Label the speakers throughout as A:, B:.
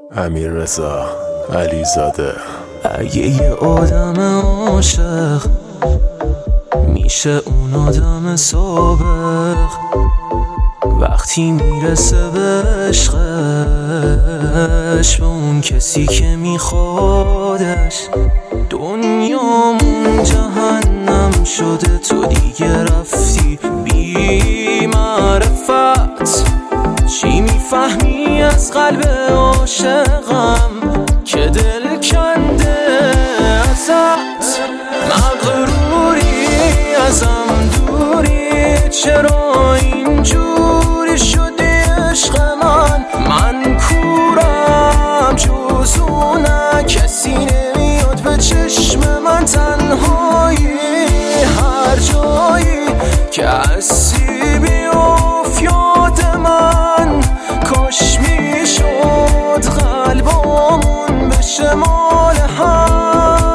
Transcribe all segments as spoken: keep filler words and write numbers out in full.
A: امیررضا علیزاده.
B: اگه یه آدم عاشق میشه اون آدم سابق، وقتی میرسه به عشقش به اون کسی که میخوادش، دنیامون جهنم شده تو دیگه رفتی بی معرفت. چی میفهمی از قلب عاشقم که دل کنده ازت؟ مغروری ازم دوری، چرا اینجوری شدی عشق من؟ من کورم جزونه، کسی نمیاد به چشم من، تنهایی هر جایی که هستی بیفت یاد من. کاش میشد قلبامون بشه مال هم.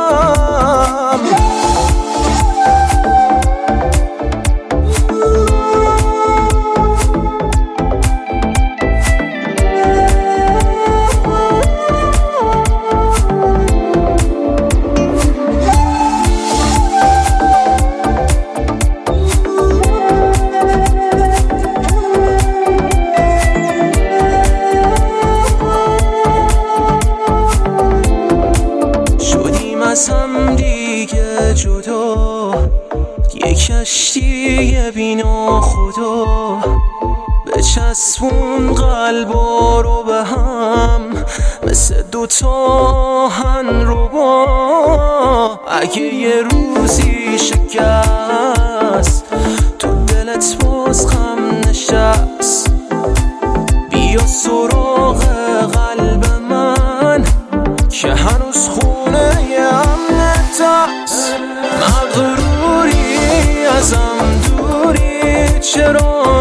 B: از هم دیگه جدا، یه کشتی بینا خدا، به چسبون قلبا رو به هم مثل دوتا هن رو با. اگه یه روزی شکست تو دلت باز غم نشست، بیا سراغ قلب من که هنوز خونه امنت هست. مغروری ازم دوری، چرا